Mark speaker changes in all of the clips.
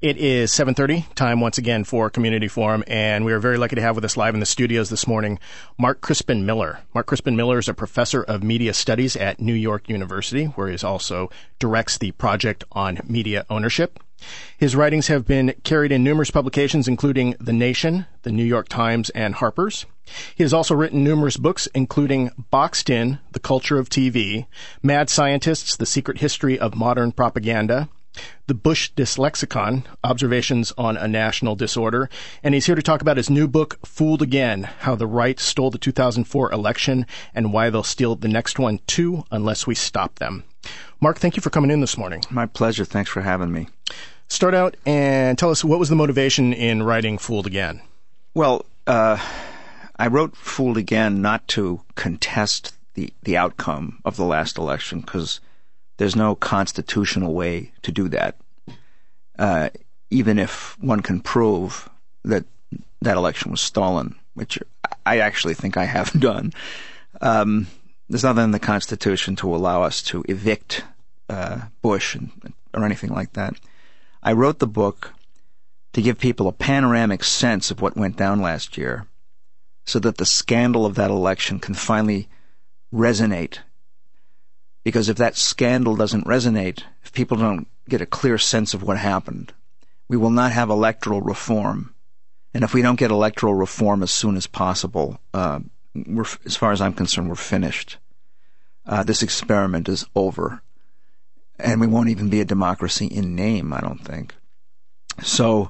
Speaker 1: It is 7:30, time once again for Community Forum, and we are very lucky to have with us live in the studios this morning Mark Crispin Miller. Mark Crispin Miller is a professor of media studies at New York University, where he also directs the Project on Media Ownership. His writings have been carried in numerous publications, including The Nation, The New York Times, and Harper's. He has also written numerous books, including Boxed In, The Culture of TV, Mad Scientists, The Secret History of Modern Propaganda, The Bush Dyslexicon, Observations on a National Disorder, and he's here to talk about his new book, Fooled Again, How the Right Stole the 2004 Election and Why They'll Steal the Next One Too Unless We Stop Them. Mark, thank you for coming in this morning.
Speaker 2: My pleasure. Thanks for having me.
Speaker 1: Start out and tell us, what was the motivation in writing Fooled Again?
Speaker 2: Well, I wrote Fooled Again not to contest the outcome of the last election, because there's no constitutional way to do that, even if one can prove that that election was stolen, which I actually think I have done. There's nothing in the Constitution to allow us to evict Bush or anything like that. I wrote the book to give people a panoramic sense of what went down last year, so that the scandal of that election can finally resonate. Because if that scandal doesn't resonate, if people don't get a clear sense of what happened, we will not have electoral reform. And if we don't get electoral reform as soon as possible, as far as I'm concerned, we're finished. This experiment is over. And we won't even be a democracy in name, I don't think. So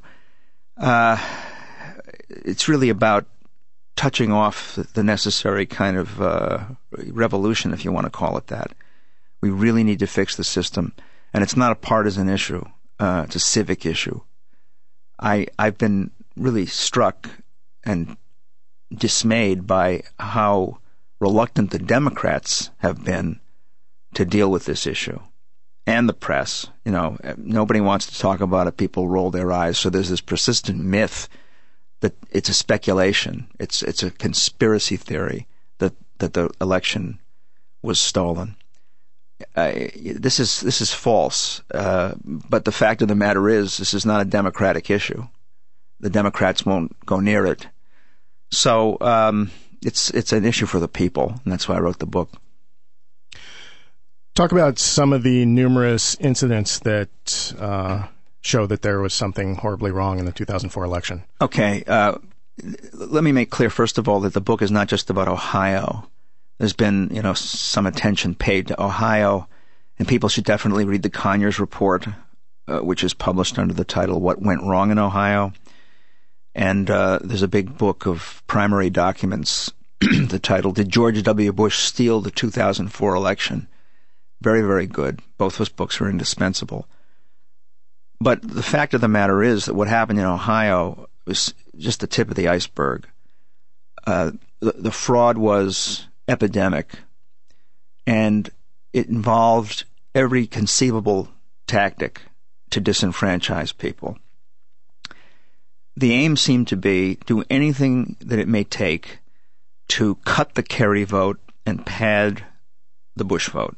Speaker 2: it's really about touching off the necessary kind of revolution, if you want to call it that. We really need to fix the system. And it's not a partisan issue. It's a civic issue. I've been really struck and dismayed by how reluctant the Democrats have been to deal with this issue. And the press. You know, nobody wants to talk about it. People roll their eyes. So there's this persistent myth that it's a speculation. It's a conspiracy theory that the election was stolen. This is false. But the fact of the matter is, this is not a Democratic issue. The Democrats won't go near it. So it's an issue for the people, and that's why I wrote the book.
Speaker 1: Talk about some of the numerous incidents that show that there was something horribly wrong in the 2004 election.
Speaker 2: Okay. Let me make clear, first of all, that the book is not just about Ohio. There's been, some attention paid to Ohio, and people should definitely read the Conyers report, which is published under the title What Went Wrong in Ohio. And there's a big book of primary documents, the title, Did George W. Bush Steal the 2004 Election? Very, very good. Both those books are indispensable. But the fact of the matter is that what happened in Ohio was just the tip of the iceberg. The fraud was epidemic, and it involved every conceivable tactic to disenfranchise people. The aim seemed to be do anything that it may take to cut the Kerry vote and pad the Bush vote.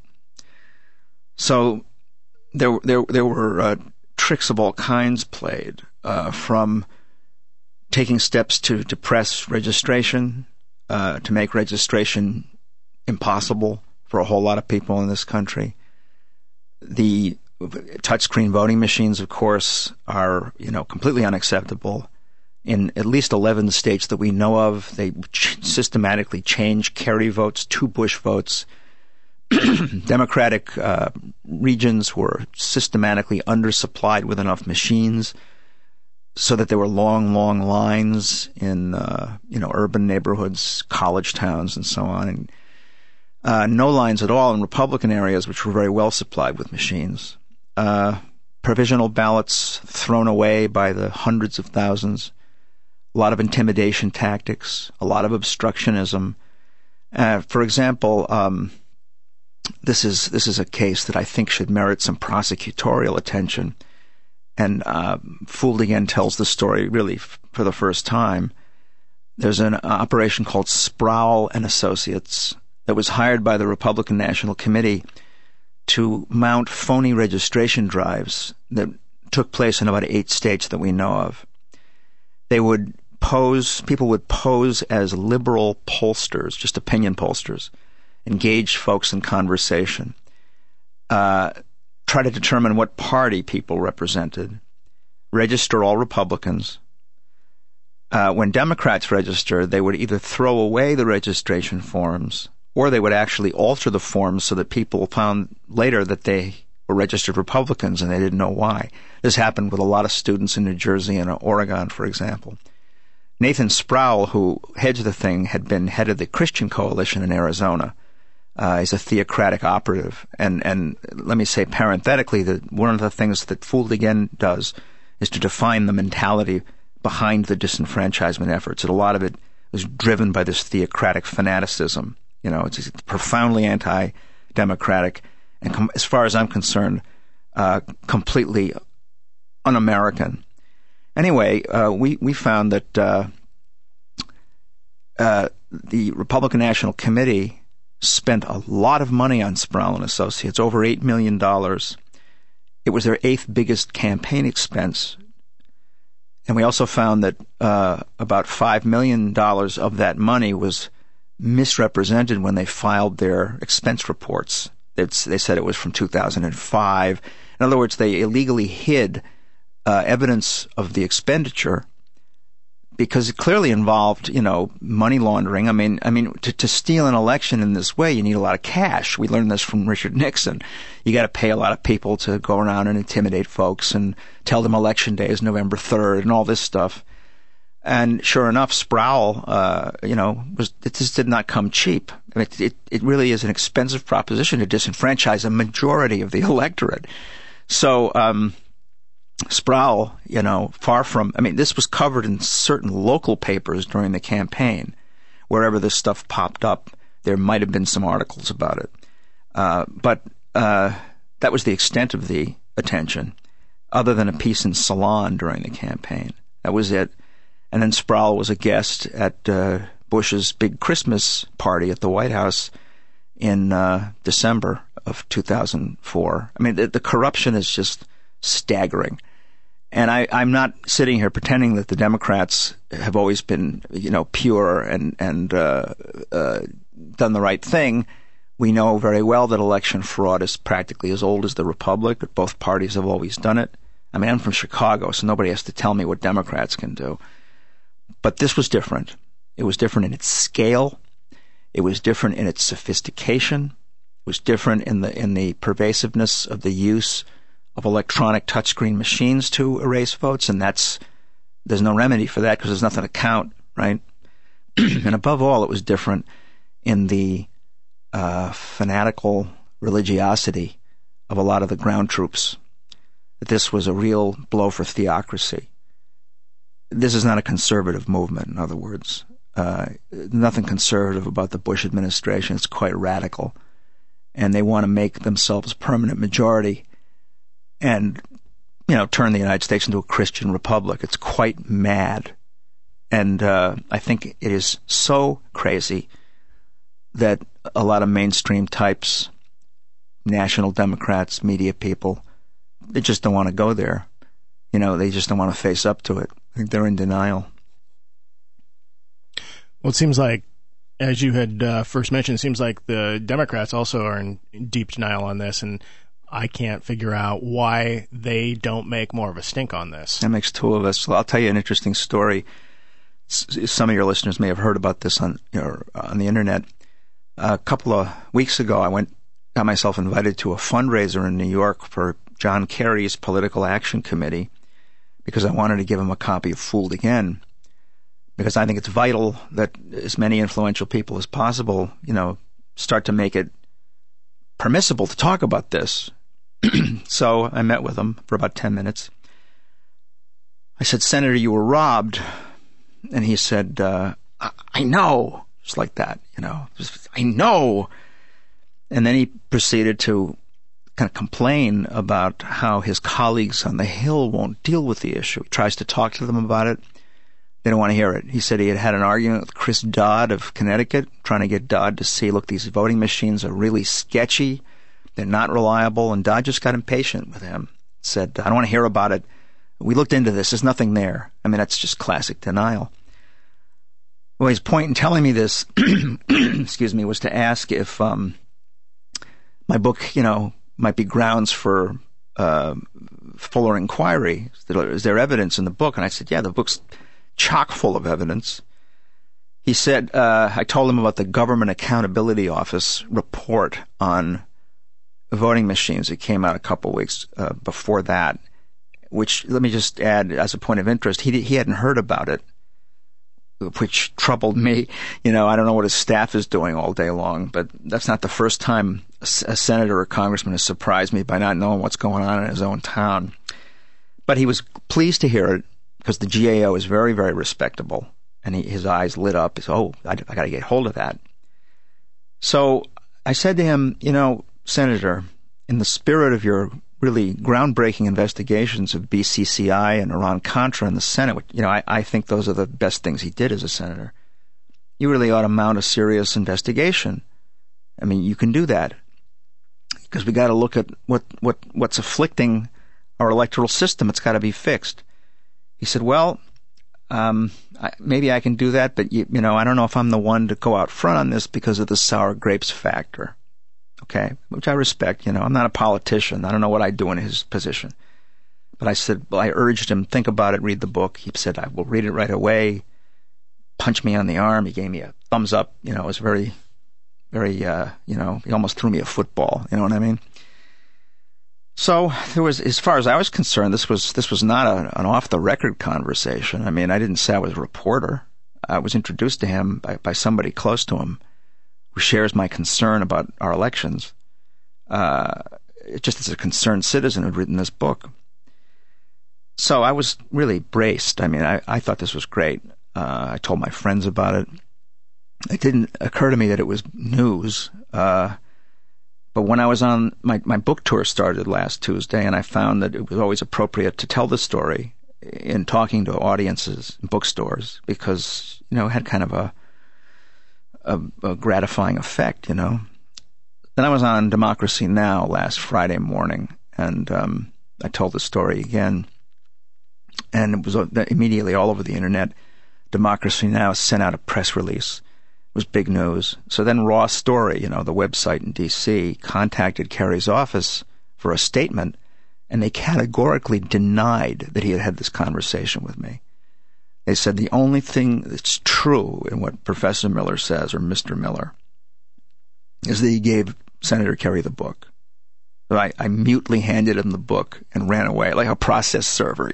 Speaker 2: So there were tricks of all kinds played, from taking steps to depress registration, to make registration impossible for a whole lot of people in this country. The touchscreen voting machines, of course, are completely unacceptable. In at least 11 states that we know of, they systematically change Kerry votes to Bush votes. Democratic regions were systematically undersupplied with enough machines, so that there were long, long lines in urban neighborhoods, college towns, and so on, and no lines at all in Republican areas, which were very well supplied with machines. Provisional ballots thrown away by the hundreds of thousands. A lot of intimidation tactics. A lot of obstructionism. For example, this is a case that I think should merit some prosecutorial attention. And Fooled Again tells the story really for the first time. There's an operation called Sproul and Associates that was hired by the Republican National Committee to mount phony registration drives that took place in about 8 states that we know of. People would pose as liberal pollsters, just opinion pollsters, engage folks in conversation, try to determine what party people represented, register all Republicans. When Democrats registered, they would either throw away the registration forms or they would actually alter the forms so that people found later that they were registered Republicans and they didn't know why. This happened with a lot of students in New Jersey and Oregon, for example. Nathan Sproul, who heads the thing, had been head of the Christian Coalition in Arizona. He's a theocratic operative. And let me say parenthetically that one of the things that Fooled Again does is to define the mentality behind the disenfranchisement efforts. And a lot of it is driven by this theocratic fanaticism. You know, it's profoundly anti-democratic and, as far as I'm concerned, completely un-American. Anyway, we found that the Republican National Committee spent a lot of money on Sproul and Associates, over $8 million. It was their 8th biggest campaign expense. And we also found that about $5 million of that money was misrepresented when they filed their expense reports. They said it was from 2005. In other words, they illegally hid evidence of the expenditure because it clearly involved, money laundering. I mean, to steal an election in this way, you need a lot of cash. We learned this from Richard Nixon. You got to pay a lot of people to go around and intimidate folks and tell them election day is November 3rd and all this stuff. And sure enough, Sproul, it just did not come cheap. I mean, it really is an expensive proposition to disenfranchise a majority of the electorate. So, Sproul, this was covered in certain local papers during the campaign. Wherever this stuff popped up, there might have been some articles about it. But that was the extent of the attention, other than a piece in Salon during the campaign. That was it. And then Sproul was a guest at Bush's big Christmas party at the White House in December of 2004. I mean, the corruption is just staggering. And I'm not sitting here pretending that the Democrats have always been, pure and done the right thing. We know very well that election fraud is practically as old as the Republic, but both parties have always done it. I mean, I'm from Chicago, so nobody has to tell me what Democrats can do. But this was different. It was different in its scale. It was different in its sophistication. It was different in the pervasiveness of the use of electronic touchscreen machines to erase votes, and there's no remedy for that because there's nothing to count, right? And above all, it was different in the fanatical religiosity of a lot of the ground troops. That this was a real blow for theocracy. This is not a conservative movement, in other words. Nothing conservative about the Bush administration. It's quite radical. And they want to make themselves a permanent majority and, turn the United States into a Christian republic. It's quite mad. And I think it is so crazy that a lot of mainstream types, national Democrats, media people, they just don't want to go there. They just don't want to face up to it. I think they're in denial.
Speaker 1: Well, it seems like, as you had first mentioned, it seems like the Democrats also are in deep denial on this, and I can't figure out why they don't make more of a stink on this.
Speaker 2: That makes two of us. Well, I'll tell you an interesting story. Some of your listeners may have heard about this on the internet. A couple of weeks ago, I got myself invited to a fundraiser in New York for John Kerry's Political Action Committee because I wanted to give him a copy of Fooled Again, because I think it's vital that as many influential people as possible, start to make it permissible to talk about this. So I met with him for about 10 minutes. I said, "Senator, you were robbed." And he said, I know. Just like that, I know. And then he proceeded to kind of complain about how his colleagues on the Hill won't deal with the issue. He tries to talk to them about it. They don't want to hear it. He said he had an argument with Chris Dodd of Connecticut, trying to get Dodd to see, look, these voting machines are really sketchy. They're not reliable. And Dodd just got impatient with him. said, I don't want to hear about it. We looked into this. There's nothing there. I mean, that's just classic denial. Well, his point in telling me this, excuse me, was to ask if my book, might be grounds for fuller inquiry. Is there evidence in the book? And I said, yeah, the book's chock full of evidence. He said, I told him about the Government Accountability Office report on voting machines. It came out a couple of weeks before that, which, let me just add as a point of interest, he hadn't heard about it, which troubled me. I don't know what his staff is doing all day long, but that's not the first time a senator or congressman has surprised me by not knowing what's going on in his own town. But he was pleased to hear it because the GAO is very, very respectable. And his eyes lit up. He said, I got to get hold of that. So I said to him, Senator, in the spirit of your really groundbreaking investigations of BCCI and Iran-Contra in the Senate, which, I think those are the best things he did as a senator. You really ought to mount a serious investigation. I mean, you can do that because we got to look at what's afflicting our electoral system. It's got to be fixed. He said, well, maybe I can do that, but I don't know if I'm the one to go out front on this because of the sour grapes factor. Okay, which I respect. I'm not a politician. I don't know what I'd do in his position. But I said, I urged him, think about it, read the book. He said, I will read it right away. Punched me on the arm. He gave me a thumbs up. It was very, very, he almost threw me a football. You know what I mean? So there was, as far as I was concerned, this was not an off-the-record conversation. I mean, I didn't say I was a reporter. I was introduced to him by somebody close to him who shares my concern about our elections, just as a concerned citizen who'd written this book. So I was really braced. I mean, I thought this was great. I told my friends about it. It didn't occur to me that it was news. But when I was on my book tour started last Tuesday, and I found that it was always appropriate to tell the story in talking to audiences in bookstores because, it had kind of a gratifying effect, Then I was on Democracy Now! Last Friday morning, and I told the story again, and it was immediately all over the internet. Democracy Now! Sent out a press release. It was big news. So then Raw Story, the website in D.C., contacted Kerry's office for a statement, and they categorically denied that he had had this conversation with me. They said the only thing that's true in what Professor Miller says, or Mr. Miller, is that he gave Senator Kerry the book. So I mutely handed him the book and ran away like a process server,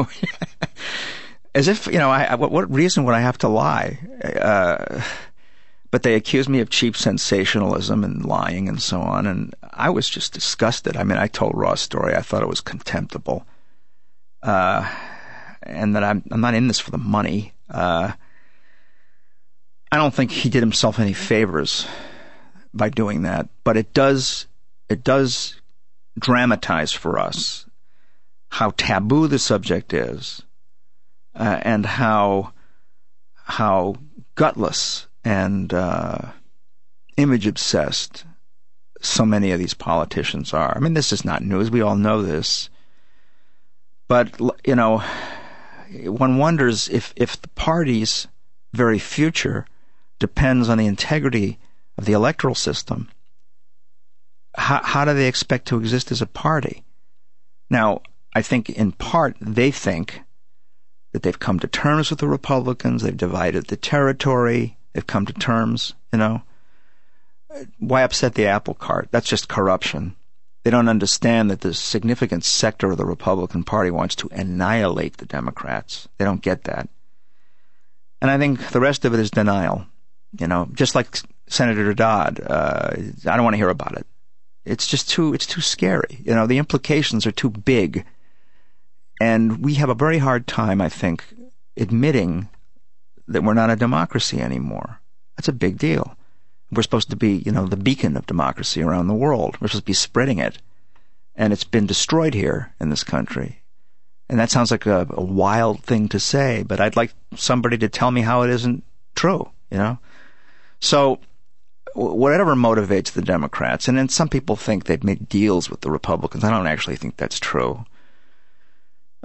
Speaker 2: As if, what reason would I have to lie? But they accused me of cheap sensationalism and lying and so on, and I was just disgusted. I mean, I told Raw Story. I thought it was contemptible. And that I'm not in this for the money. I don't think he did himself any favors by doing that, but it does dramatize for us how taboo the subject is, and how gutless and image obsessed so many of these politicians are. I mean, this is not news. We all know this. But, one wonders if the party's very future depends on the integrity of the electoral system, how do they expect to exist as a party? Now, I think in part they think that they've come to terms with the Republicans, they've divided the territory, they've come to terms, Why upset the apple cart? That's just corruption. They don't understand that the significant sector of the Republican Party wants to annihilate the Democrats. They don't get that. And I think the rest of it is denial. Just like Senator Dodd, I don't want to hear about it. It's too scary. The implications are too big. And we have a very hard time, I think, admitting that we're not a democracy anymore. That's a big deal. We're supposed to be, the beacon of democracy around the world. We're supposed to be spreading it. And it's been destroyed here in this country. And that sounds like a wild thing to say, but I'd like somebody to tell me how it isn't true, So, whatever motivates the Democrats, and then some people think they've made deals with the Republicans. I don't actually think that's true.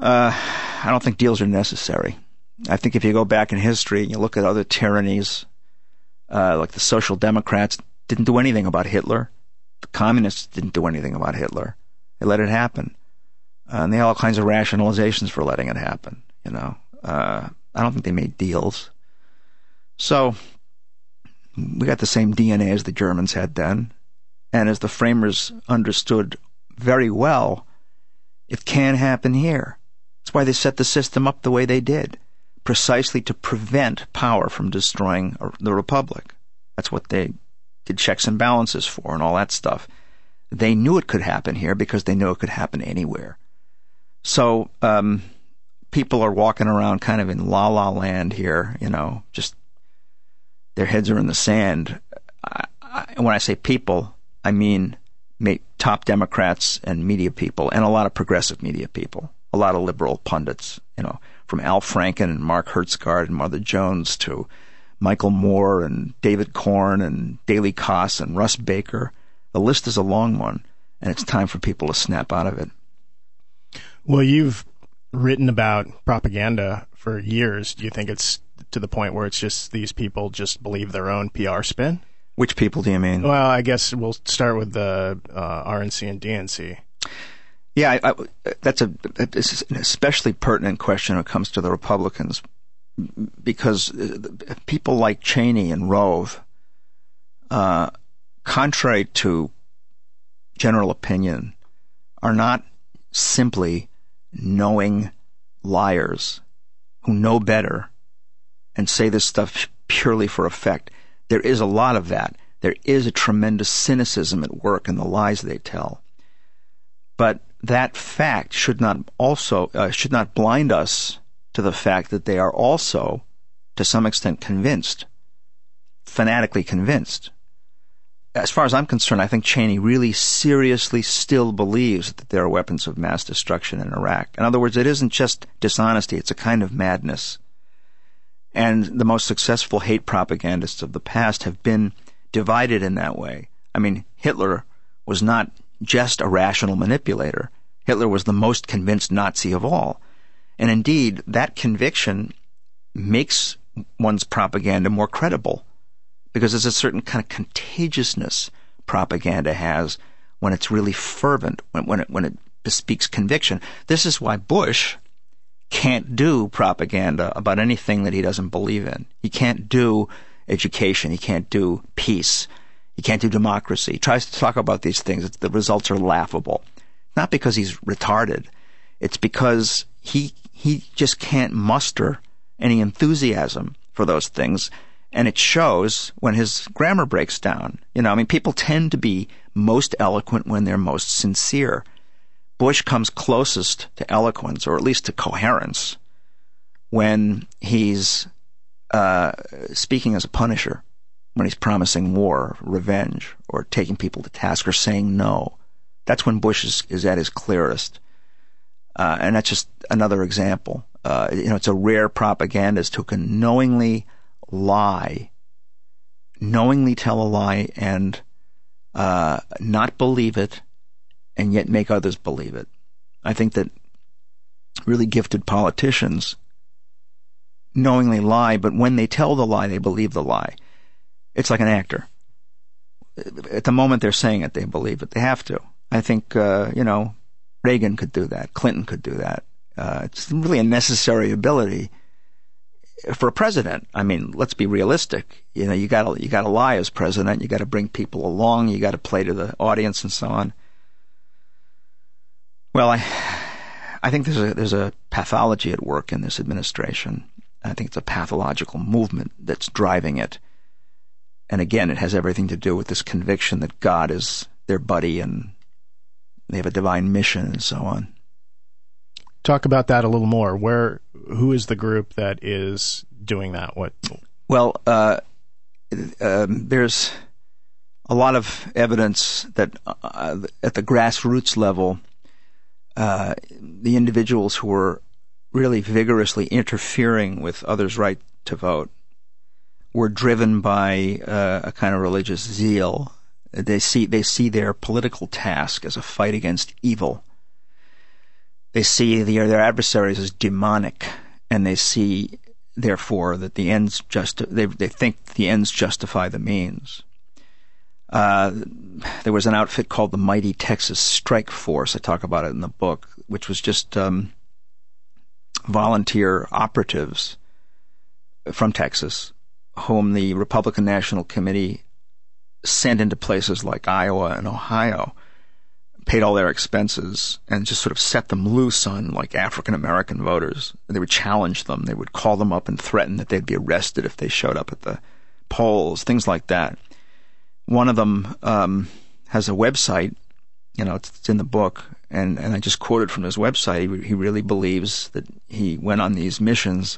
Speaker 2: I don't think deals are necessary. I think if you go back in history and you look at other tyrannies, like the Social Democrats didn't do anything about Hitler. The Communists didn't do anything about Hitler. They let it happen. And they had all kinds of rationalizations for letting it happen, I don't think they made deals. So we got the same DNA as the Germans had then. And as the framers understood very well, it can happen here. That's why they set the system up the way they did, precisely to prevent power from destroying the republic. That's what they did checks and balances for and all that stuff. They knew it could happen here because they knew it could happen anywhere. So people are walking around kind of in la-la land here, just their heads are in the sand. When I say people, I mean top Democrats and media people, and a lot of progressive media people, a lot of liberal pundits, from Al Franken and Mark Hertsgaard and Mother Jones to Michael Moore and David Korn and Daley Koss and Russ Baker. The list is a long one, and it's time for people to snap out of it.
Speaker 1: Well, you've written about propaganda for years. Do you think it's to the point where it's just these people just believe their own PR spin?
Speaker 2: Which people do you mean?
Speaker 1: Well, I guess we'll start with the RNC and DNC.
Speaker 2: Yeah, that's an especially pertinent question when it comes to the Republicans, because people like Cheney and Rove, contrary to general opinion, are not simply knowing liars who know better and say this stuff purely for effect. There is a lot of that. There is a tremendous cynicism at work in the lies they tell. But that fact should not blind us to the fact that they are also, to some extent, convinced, fanatically convinced. As far as I'm concerned, I think Cheney really seriously still believes that there are weapons of mass destruction in Iraq. In other words, it isn't just dishonesty, it's a kind of madness. And the most successful hate propagandists of the past have been divided in that way. I mean, Hitler was not just a rational manipulator. Hitler was the most convinced Nazi of all. And indeed, that conviction makes one's propaganda more credible, because there's a certain kind of contagiousness propaganda has when it's really fervent, when it bespeaks conviction. This is why Bush can't do propaganda about anything that he doesn't believe in. He can't do education. He can't do peace. He can't do democracy. He tries to talk about these things. The results are laughable. Not because he's retarded. It's because he just can't muster any enthusiasm for those things. And it shows when his grammar breaks down. People tend to be most eloquent when they're most sincere. Bush comes closest to eloquence, or at least to coherence, when he's speaking as a punisher, when he's promising war, revenge, or taking people to task, or saying no. That's when Bush is at his clearest. And that's just another example. It's a rare propagandist who can knowingly tell a lie and not believe it, and yet make others believe it. I think that really gifted politicians knowingly lie, but when they tell the lie, they believe the lie. It's like an actor. At the moment they're saying it, they believe it. They have to. I think, Reagan could do that. Clinton could do that. It's really a necessary ability for a president. I mean, let's be realistic. You gotta lie as president. You gotta bring people along. You gotta play to the audience and so on. Well, I think there's a pathology at work in this administration. I think it's a pathological movement that's driving it. And again, it has everything to do with this conviction that God is their buddy and they have a divine mission and so on.
Speaker 1: Talk about that a little more. Who is the group that is doing that? What?
Speaker 2: Well, there's a lot of evidence that at the grassroots level, the individuals who are really vigorously interfering with others' right to vote were driven by a kind of religious zeal. They see their political task as a fight against evil. they see their adversaries as demonic, and they see, therefore, that the ends they think the ends justify the means. There was an outfit called the Mighty Texas Strike Force. I talk about it in the book, which was just volunteer operatives from Texas, whom the Republican National Committee sent into places like Iowa and Ohio, paid all their expenses, and just sort of set them loose on like African American voters. They would challenge them. They would call them up and threaten that they'd be arrested if they showed up at the polls, things like that. One of them has a website, it's in the book, and I just quoted from his website. He really believes that he went on these missions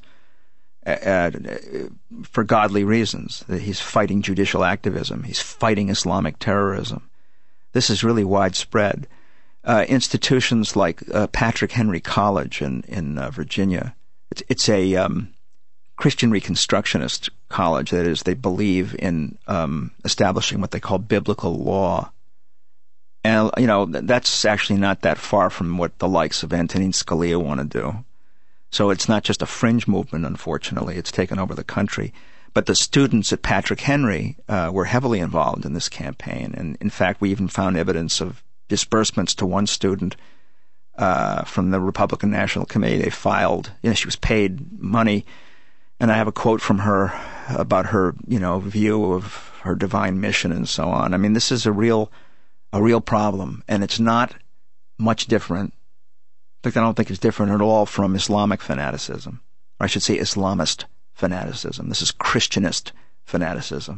Speaker 2: for godly reasons, that he's fighting judicial activism, he's fighting Islamic terrorism. This is really widespread. Institutions like Patrick Henry College in Virginia, it's a Christian Reconstructionist college. That is, they believe in establishing what they call biblical law. And, that's actually not that far from what the likes of Antonin Scalia want to do. So it's not just a fringe movement, unfortunately. It's taken over the country. But the students at Patrick Henry were heavily involved in this campaign. And, in fact, we even found evidence of disbursements to one student from the Republican National Committee. They filed, she was paid money. And I have a quote from her about her, view of her divine mission and so on. I mean, this is a real problem, and it's not much different. In fact, I don't think it's different at all from Islamic fanaticism. Or I should say Islamist fanaticism. This is Christianist fanaticism.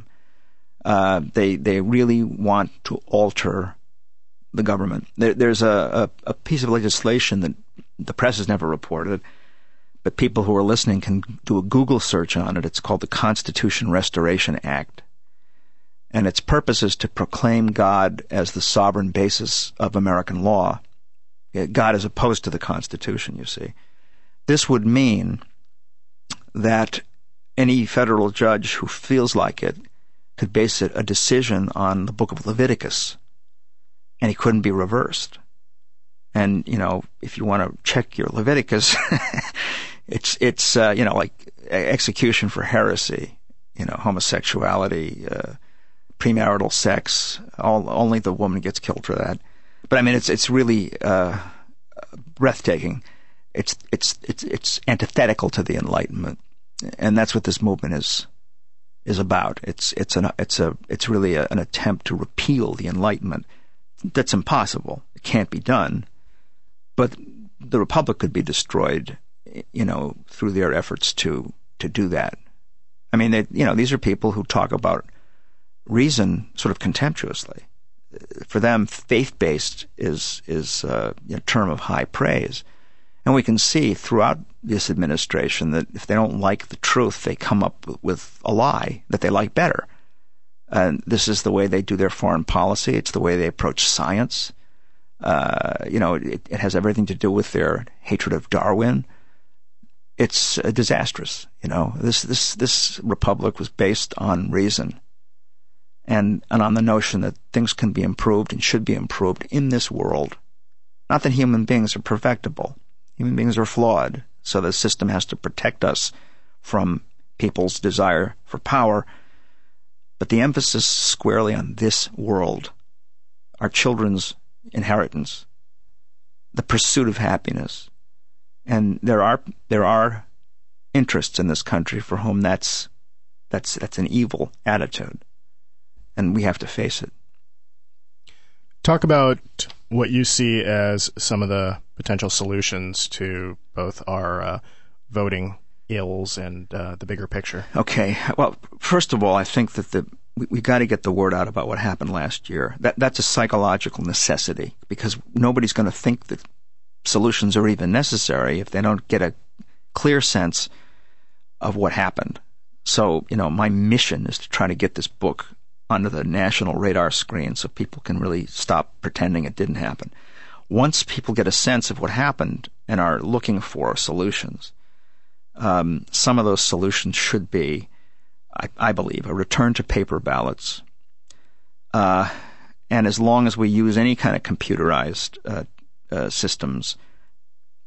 Speaker 2: They really want to alter the government. There's a piece of legislation that the press has never reported, but people who are listening can do a Google search on it. It's called the Constitution Restoration Act. And its purpose is to proclaim God as the sovereign basis of American law. God is opposed to the Constitution, you see. This would mean that any federal judge who feels like it could base a decision on the book of Leviticus, and it couldn't be reversed. And, if you want to check your Leviticus, it's like execution for heresy, homosexuality, premarital sex. Only the woman gets killed for that. But I mean, it's really breathtaking. It's antithetical to the Enlightenment, and that's what this movement is about. It's really an attempt to repeal the Enlightenment. That's impossible. It can't be done. But the Republic could be destroyed, through their efforts to do that. I mean, these are people who talk about reason sort of contemptuously. For them, faith-based is a term of high praise. And we can see throughout this administration that if they don't like the truth, they come up with a lie that they like better. And this is the way they do their foreign policy. It's the way they approach science. It has everything to do with their hatred of Darwin. It's disastrous. This republic was based on reason and on the notion that things can be improved and should be improved in this world. Not that human beings are perfectible. Human beings are flawed, so the system has to protect us from people's desire for power. But the emphasis is squarely on this world, our children's inheritance, the pursuit of happiness. And there are interests in this country for whom that's an evil attitude, and we have to face it.
Speaker 1: Talk about what you see as some of the potential solutions to both our voting ills and the bigger picture.
Speaker 2: Okay. Well, first of all, I think that we got to get the word out about what happened last year. That's a psychological necessity, because nobody's going to think that solutions are even necessary if they don't get a clear sense of what happened. So, my mission is to try to get this book onto the national radar screen so people can really stop pretending it didn't happen. Once people get a sense of what happened and are looking for solutions, some of those solutions should be, I believe, a return to paper ballots. And as long as we use any kind of computerized systems,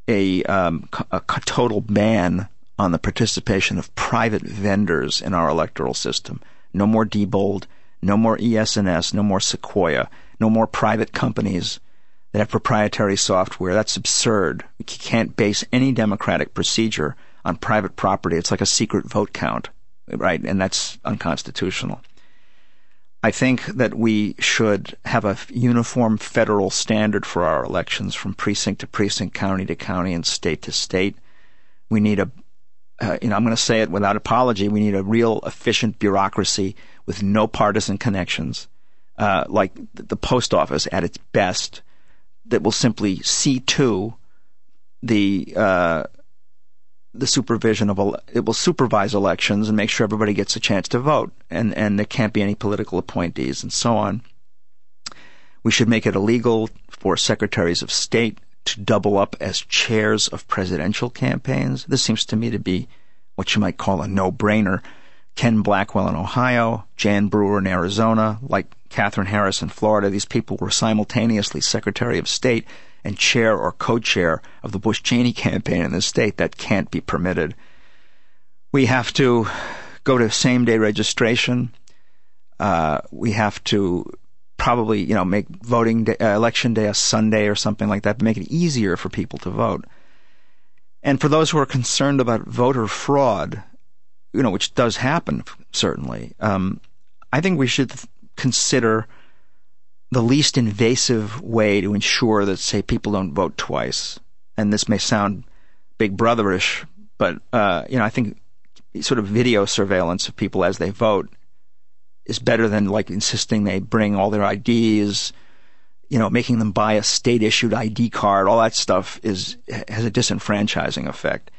Speaker 2: a total ban on the participation of private vendors in our electoral system. No more Diebold, no more ES&S, no more Sequoia, no more private companies that have proprietary software. That's absurd. You can't base any democratic procedure on private property. It's like a secret vote count, right? And that's unconstitutional. I think that we should have a uniform federal standard for our elections from precinct to precinct, county to county, and state to state. We need I'm going to say it without apology, we need a real efficient bureaucracy with no partisan connections, like the post office at its best, that will simply see to the supervision of it will supervise elections and make sure everybody gets a chance to vote, and there can't be any political appointees and so on. We should make it illegal for secretaries of state to double up as chairs of presidential campaigns. This seems to me to be what you might call a no-brainer. Ken Blackwell in Ohio, Jan Brewer in Arizona, like Katherine Harris in Florida, these people were simultaneously Secretary of State and chair or co-chair of the Bush-Cheney campaign in the state. That can't be permitted. We have to go to same-day registration. We have to probably, make voting day, election day a Sunday or something like that to make it easier for people to vote. And for those who are concerned about voter fraud, which does happen, certainly, I think we should consider the least invasive way to ensure that, say, people don't vote twice. And this may sound Big Brotherish, but, I think sort of video surveillance of people as they vote is better than, insisting they bring all their IDs, making them buy a state-issued ID card. All that stuff has a disenfranchising effect.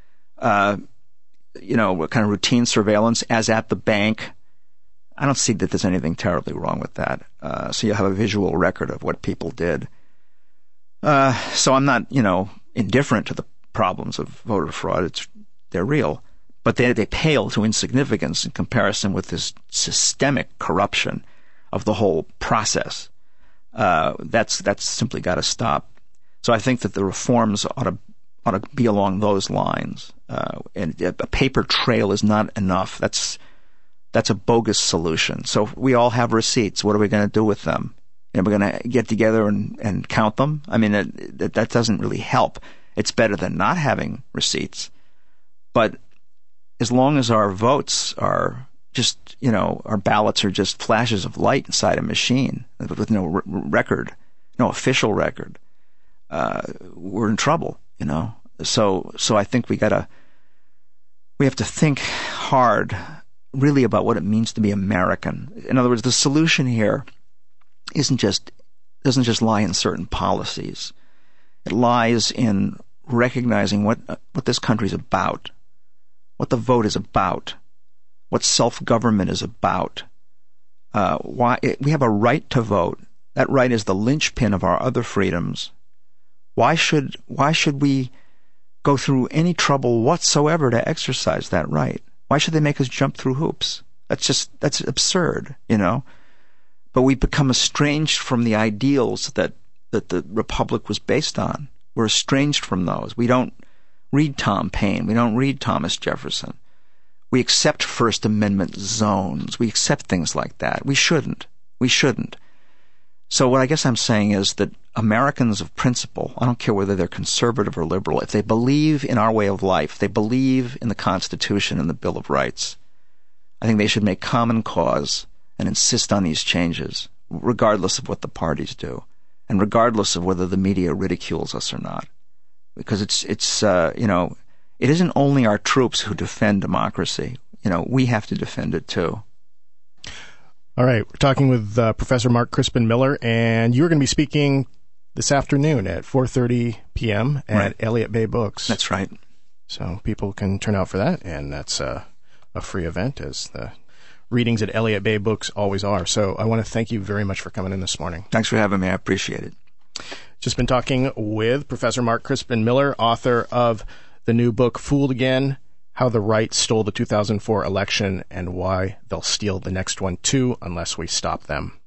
Speaker 2: What kind of routine surveillance, as at the bank, I don't see that there's anything terribly wrong with that. So you have a visual record of what people did. So I'm not, indifferent to the problems of voter fraud. They're real. But they pale to insignificance in comparison with this systemic corruption of the whole process. That's simply got to stop. So I think that the reforms ought to be along those lines. And a paper trail is not enough. That's a bogus solution. So we all have receipts. What are we going to do with them? We're going to get together and count them? I mean, that doesn't really help. It's better than not having receipts. But as long as our votes are just, our ballots are just flashes of light inside a machine with no record, no official record, we're in trouble, So I think we have to think hard really about what it means to be American. In other words, the solution here doesn't just lie in certain policies. It lies in recognizing what this country's about, what the vote is about, what self-government is about. Why we have a right to vote. That right is the linchpin of our other freedoms. Why should we go through any trouble whatsoever to exercise that right? Why should they make us jump through hoops? That's absurd, But we become estranged from the ideals that the Republic was based on. We're estranged from those. We don't read Tom Paine. We don't read Thomas Jefferson. We accept First Amendment zones. We accept things like that. We shouldn't. So what I guess I'm saying is that Americans of principle, I don't care whether they're conservative or liberal, if they believe in our way of life, they believe in the Constitution and the Bill of Rights, I think they should make common cause and insist on these changes, regardless of what the parties do, and regardless of whether the media ridicules us or not. Because it isn't only our troops who defend democracy. We have to defend it too.
Speaker 1: All right, we're talking with Professor Mark Crispin Miller, and you're going to be speaking this afternoon at 4:30 p.m. at Elliott Bay Books.
Speaker 2: That's right.
Speaker 1: So people can turn out for that, and that's a free event, as the readings at Elliott Bay Books always are. So I want to thank you very much for coming in this morning.
Speaker 2: Thanks for having me. I appreciate it.
Speaker 1: Just been talking with Professor Mark Crispin Miller, author of the new book, Fooled Again: How the Right Stole the 2004 Election and Why They'll Steal the Next One Too Unless We Stop Them.